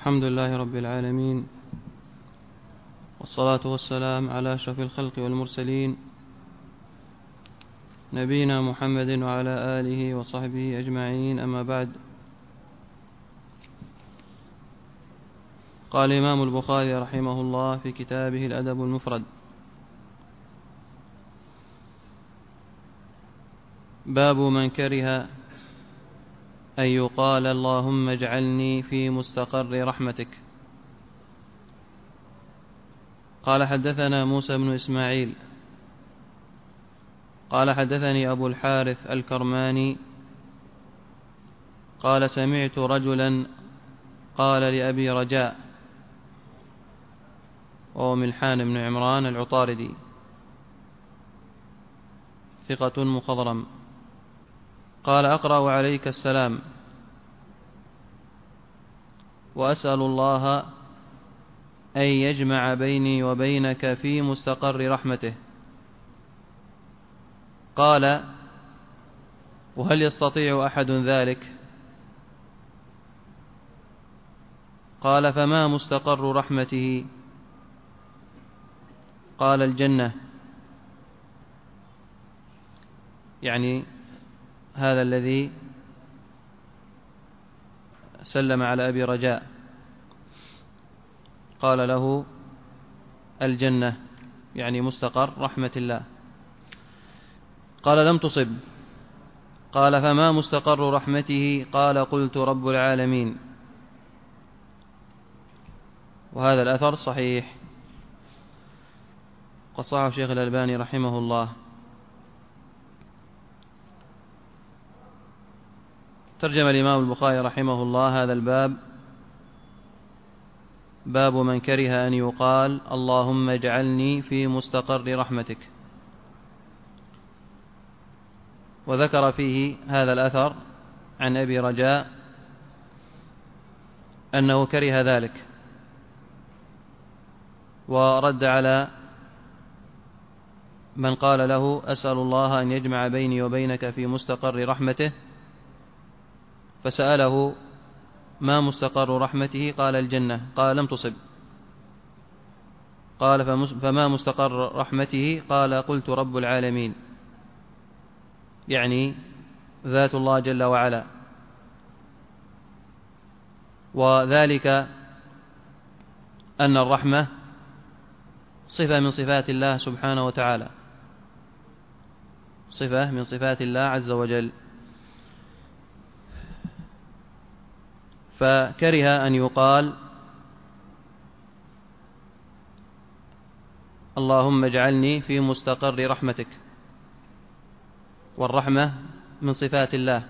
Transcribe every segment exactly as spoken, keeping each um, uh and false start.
الحمد لله رب العالمين، والصلاة والسلام على أشرف الخلق والمرسلين، نبينا محمد وعلى آله وصحبه أجمعين. أما بعد، قال الإمام البخاري رحمه الله في كتابه الأدب المفرد: باب من كره أن يقال اللهم اجعلني في مستقر رحمتك. قال حدثنا موسى بن إسماعيل قال حدثني أبو الحارث الكرماني قال سمعت رجلا قال لأبي رجاء وهو ملحان بن عمران العطاردي ثقة مخضرم، قال أقرأ عليك السلام وأسأل الله أن يجمع بيني وبينك في مستقر رحمته. قال: وهل يستطيع أحد ذلك؟ قال: فما مستقر رحمته؟ قال: الجنة. يعني هذا الذي سلم على أبي رجاء قال له الجنة، يعني مستقر رحمة الله. قال: لم تصب. قال: فما مستقر رحمته؟ قال: قلت رب العالمين. وهذا الأثر صحيح، قد صححه الشيخ الألباني رحمه الله. ترجم الإمام البخاري رحمه الله هذا الباب: باب من كره أن يقال اللهم اجعلني في مستقر رحمتك. وذكر فيه هذا الأثر عن أبي رجاء أنه كره ذلك، ورد على من قال له أسأل الله أن يجمع بيني وبينك في مستقر رحمته، فسأله ما مستقر رحمته؟ قال: الجنة. قال: لم تصب. قال: فما مستقر رحمته؟ قال: قلت رب العالمين، يعني ذات الله جل وعلا. وذلك أن الرحمة صفة من صفات الله سبحانه وتعالى، صفة من صفات الله عز وجل. فكره أن يقال اللهم اجعلني في مستقر رحمتك، والرحمة من صفات الله.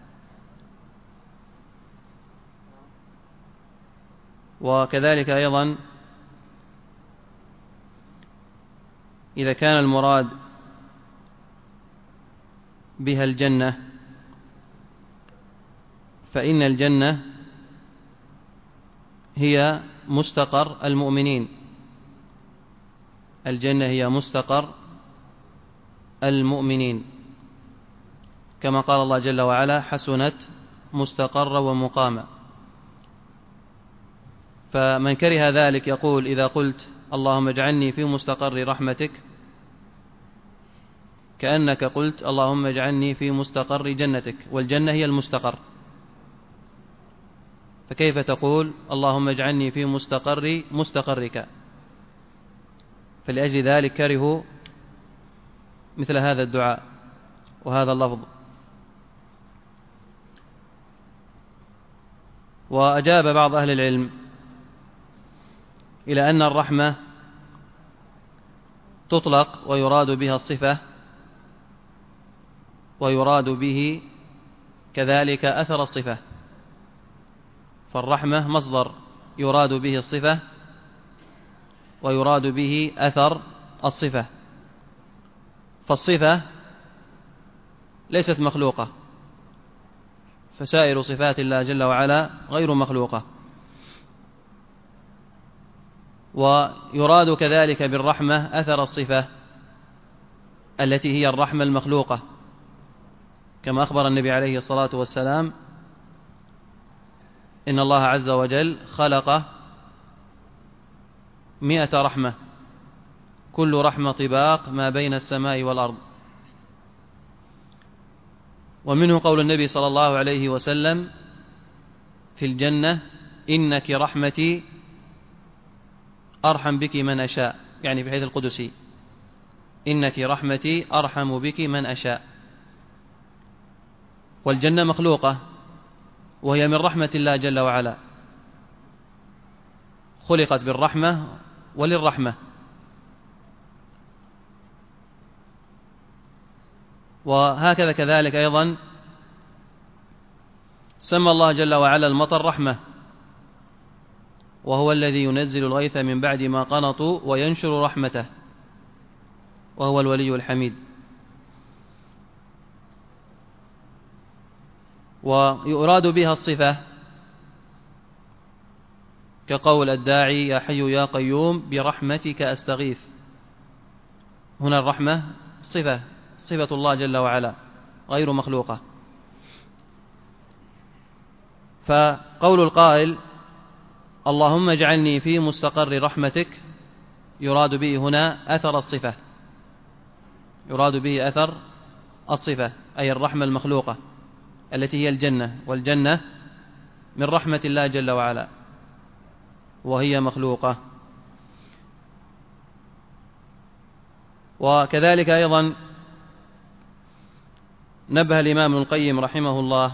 وكذلك أيضا إذا كان المراد بها الجنة، فإن الجنة هي مستقر المؤمنين، الجنة هي مستقر المؤمنين، كما قال الله جل وعلا: حسنت مستقرا ومقاما. فمن كره ذلك يقول إذا قلت اللهم اجعلني في مستقر رحمتك كأنك قلت اللهم اجعلني في مستقر جنتك، والجنة هي المستقر، فكيف تقول اللهم اجعلني في مستقر مستقرك؟ فلأجل ذلك كرهوا مثل هذا الدعاء وهذا اللفظ. وأجاب بعض أهل العلم إلى أن الرحمة تطلق ويراد بها الصفة، ويراد به كذلك أثر الصفة. فالرحمة مصدر يراد به الصفة ويراد به أثر الصفة. فالصفة ليست مخلوقة، فسائر صفات الله جل وعلا غير مخلوقة. ويراد كذلك بالرحمة أثر الصفة التي هي الرحمة المخلوقة، كما أخبر النبي عليه الصلاة والسلام إن الله عز وجل خلق مئة رحمة، كل رحمة طباق ما بين السماء والأرض. ومنه قول النبي صلى الله عليه وسلم في الجنة: إنك رحمتي أرحم بك من أشاء، يعني في حديث القدسي: إنك رحمتي أرحم بك من أشاء. والجنة مخلوقة، وهي من رحمة الله جل وعلا، خلقت بالرحمة وللرحمة. وهكذا كذلك أيضا سمى الله جل وعلا المطر رحمة، وهو الذي ينزل الغيث من بعد ما قنطوا وينشر رحمته، وهو الولي الحميد. ويراد بها الصفة، كقول الداعي: يا حي يا قيوم برحمتك أستغيث. هنا الرحمة صفة صفة الله جل وعلا غير مخلوقة. فقول القائل: اللهم اجعلني في مستقر رحمتك، يراد به هنا أثر الصفة، يراد به أثر الصفة، أي الرحمة المخلوقة التي هي الجنة، والجنة من رحمة الله جل وعلا وهي مخلوقة. وكذلك أيضا نبه الإمام ابن القيم رحمه الله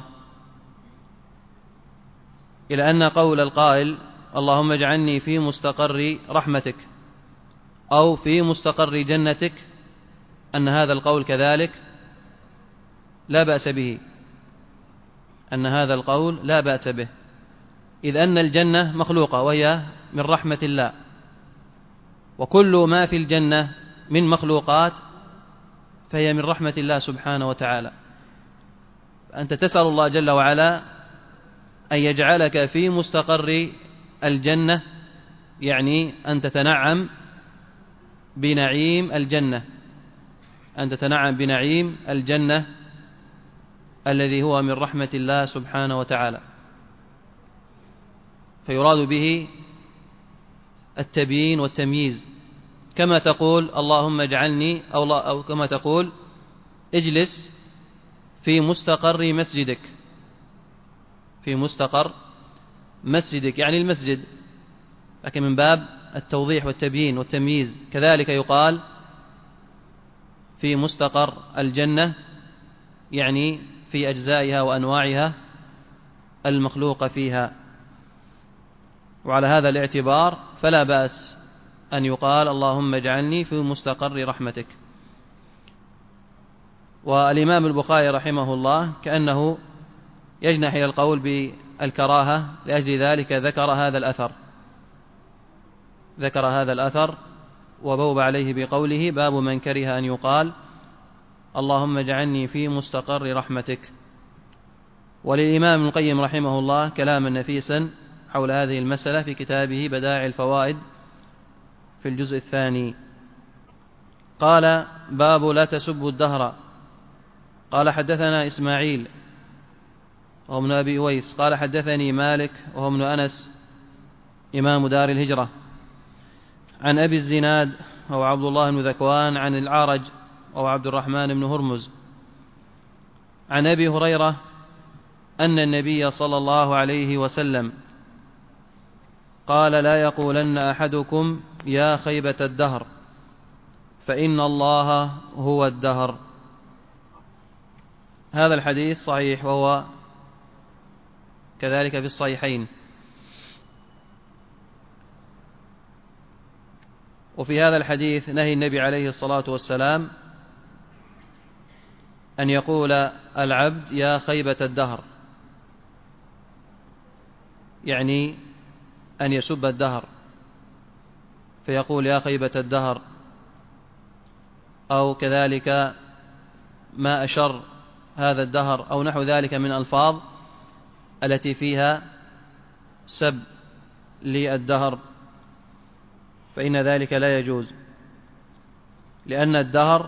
إلى أن قول القائل: اللهم اجعلني في مستقر رحمتك أو في مستقر جنتك، أن هذا القول كذلك لا بأس به، أن هذا القول لا بأس به، إذ أن الجنة مخلوقة وهي من رحمة الله، وكل ما في الجنة من مخلوقات فهي من رحمة الله سبحانه وتعالى. أنت تسأل الله جل وعلا أن يجعلك في مستقر الجنة، يعني أن تتنعم بنعيم الجنة، أن تتنعم بنعيم الجنة الذي هو من رحمة الله سبحانه وتعالى. فيراد به التبيين والتمييز، كما تقول: اللهم اجعلني، أو, أو كما تقول: اجلس في مستقر مسجدك، في مستقر مسجدك يعني المسجد، لكن من باب التوضيح والتبيين والتمييز. كذلك يقال في مستقر الجنة، يعني في أجزائها وأنواعها المخلوقة فيها. وعلى هذا الاعتبار فلا بأس أن يقال: اللهم اجعلني في مستقر رحمتك. والإمام البخاري رحمه الله كأنه يجنح إلى القول بالكراهة، لأجل ذلك ذكر هذا الأثر ذكر هذا الأثر وبوب عليه بقوله: باب من كره أن يقال اللهم اجعلني في مستقر رحمتك. وللإمام ابن القيم رحمه الله كلاما نفيسا حول هذه المسألة في كتابه بدائع الفوائد في الجزء الثاني. قال: باب لا تسبوا الدهر. قال: حدثنا إسماعيل وهو ابن أبي أويس قال: حدثني مالك وهو ابن أنس إمام دار الهجرة عن أبي الزناد وهو عبد الله بن ذكوان عن العارج وهو عبد الرحمن بن هرمز عن أبي هريرة أن النبي صلى الله عليه وسلم قال: لا يقولن أحدكم يا خيبة الدهر، فإن الله هو الدهر. هذا الحديث صحيح، وهو كذلك في الصحيحين. وفي هذا الحديث نهي النبي عليه الصلاة والسلام أن يقول العبد يا خيبة الدهر، يعني أن يسب الدهر فيقول يا خيبة الدهر، أو كذلك ما أشر هذا الدهر، أو نحو ذلك من ألفاظ التي فيها سب للدهر، فإن ذلك لا يجوز، لأن الدهر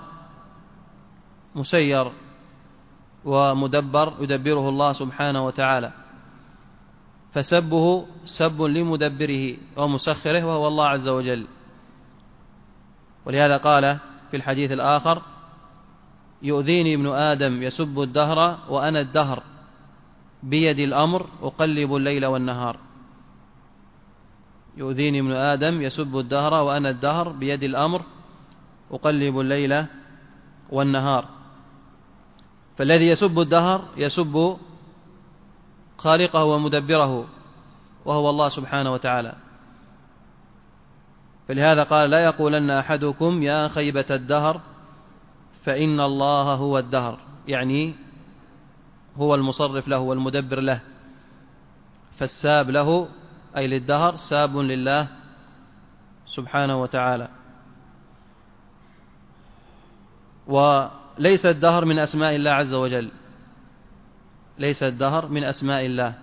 مسير ومدبر يدبره الله سبحانه وتعالى، فسبه سب لمدبره ومسخره وهو الله عز وجل. ولهذا قال في الحديث الآخر: يؤذيني ابن آدم يسب الدهر وأنا الدهر بيدي الأمر أقلب الليل والنهار. يؤذيني ابن آدم يسب الدهر وأنا الدهر بيدي الأمر أقلب الليل والنهار. فالذي يسب الدهر يسب خالقه ومدبره وهو الله سبحانه وتعالى. فلهذا قال: لا يقولن أحدكم يا خيبة الدهر فإن الله هو الدهر، يعني هو المصرف له والمدبر له. فالساب له أي للدهر ساب لله سبحانه وتعالى. وليس الدهر من أسماء الله عز وجل، ليس الدهر من أسماء الله،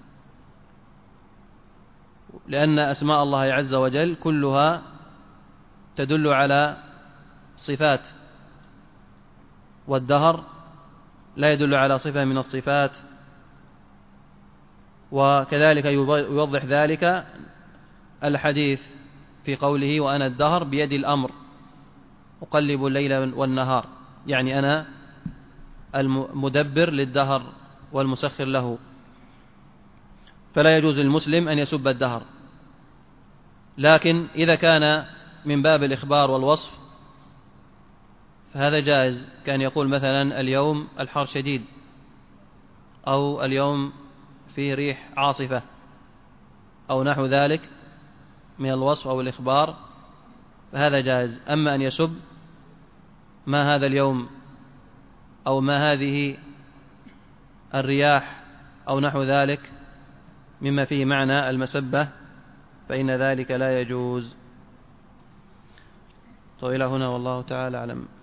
لأن أسماء الله عز وجل كلها تدل على صفات، والدهر لا يدل على صفة من الصفات. وكذلك يوضح ذلك الحديث في قوله: وأنا الدهر بيد الأمر أقلب الليل والنهار، يعني أنا المدبر للدهر والمسخر له. فلا يجوز للمسلم أن يسب الدهر، لكن إذا كان من باب الإخبار والوصف فهذا جائز، كان يقول مثلا: اليوم الحر شديد، أو اليوم فيه ريح عاصفة، أو نحو ذلك من الوصف أو الإخبار، فهذا جائز. أما أن يسب ما هذا اليوم أو ما هذه الرياح أو نحو ذلك مما فيه معنى المسبة، فإن ذلك لا يجوز. طيب إلى هنا والله تعالى أعلم.